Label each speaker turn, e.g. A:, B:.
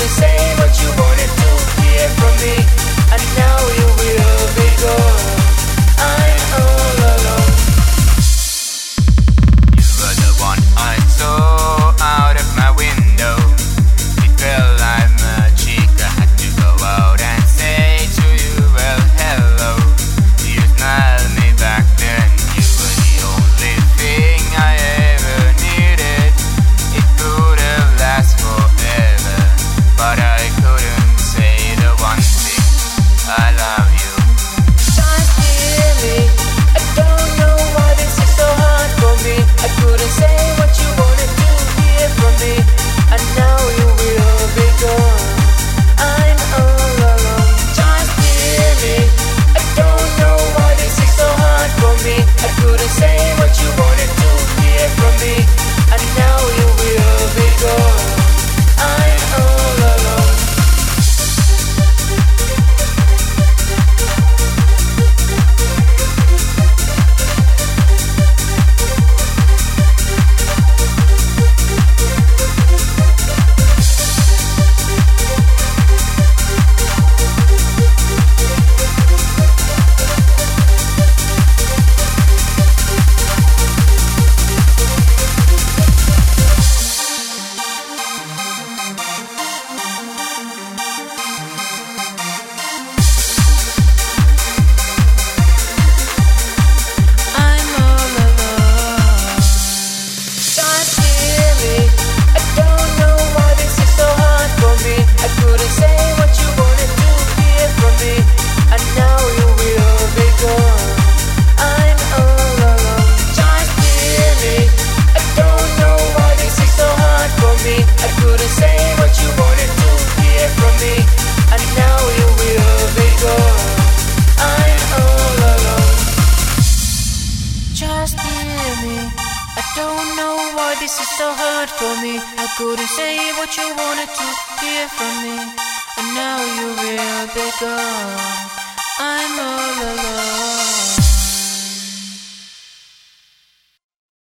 A: couldn't say what you wanted to hear from me, and now you will be gone. I'm all alone.
B: You were the one I saw out of my window. It felt like magic. I had to go out and say to you, well, hello. You smiled me back then. You were the only thing I ever needed. It could have lasted forever, but I couldn't say the one thing. I love you.
A: Just hear me. I don't know why this is so hard for me. I couldn't say what you wanted to hear from me, and now you will be gone. I'm all alone. Just hear me. I don't know why this is so hard for me. I couldn't say what you wanted to hear from me, and now you will be gone. I'm all alone. I'm all alone. Just hear me. I don't know why this is so hard for me. I couldn't say what you wanted to hear from me, and now you will be gone. I'm all alone. Just hear me. I don't know why this is so hard for me. I couldn't say what you wanted to hear from me, and now you will be gone. I'm all alone. Just hear me. I don't know why this is so hard for me. I couldn't say what you wanted to hear from me, and now you will be gone. I'm all alone.